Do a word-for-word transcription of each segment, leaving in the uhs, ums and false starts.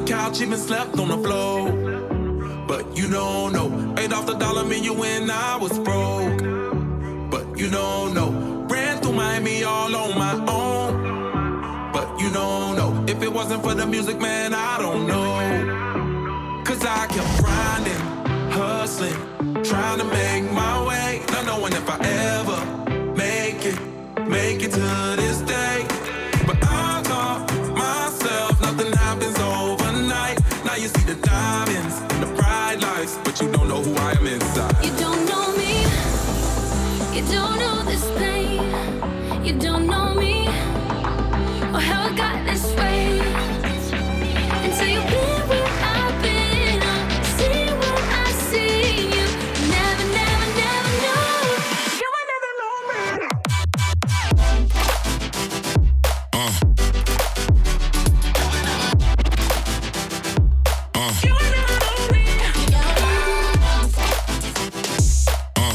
couch, even slept on the floor. But you don't know, ate off the dollar menu when I was broke. But you don't know, ran through Miami all on my own. But you don't know, if it wasn't for the music, man, I don't know. Cause I kept grinding, hustling, trying to make my way, not knowing if I ever make it, make it to this day. But I taught myself nothing happens overnight. Now you see the diamonds, the bright lights, but you don't know who I am inside. You don't know me, you don't know this pain. You don't know me, or how I got this way. Until you've been where I've been, or see what I see. You never, never, never know. You will never know me. Uh. Uh. You will never know me. Uh.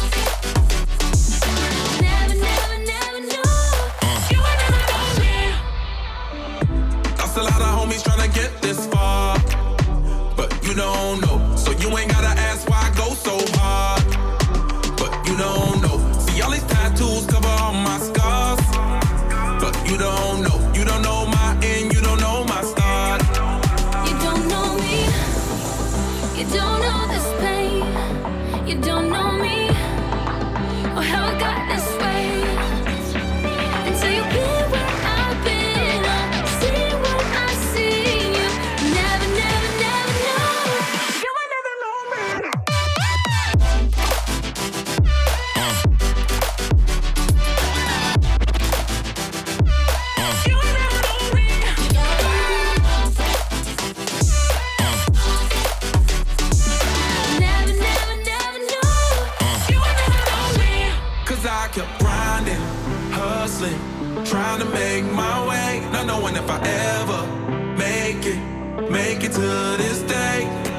Never, never, never know. Uh. You will never know me. Lost a lot of homies tryna get this far, but you don't know, so you ain't gotta ask why I go so hard. But you don't know, see all these tattoos cover all my scars. But you don't know, you don't know my end, you don't know my start. You don't know me, you don't know this pain. You don't know me, or how I got this way. Until you've been where I've been, or see what I see. You never, never, never know. You will never know me. Uh. Uh. You will never know me. Never, never, never know. You will never know me. Cause I kept grinding, hustling, trying to make my way, not knowing if I ever make it, make it to this day.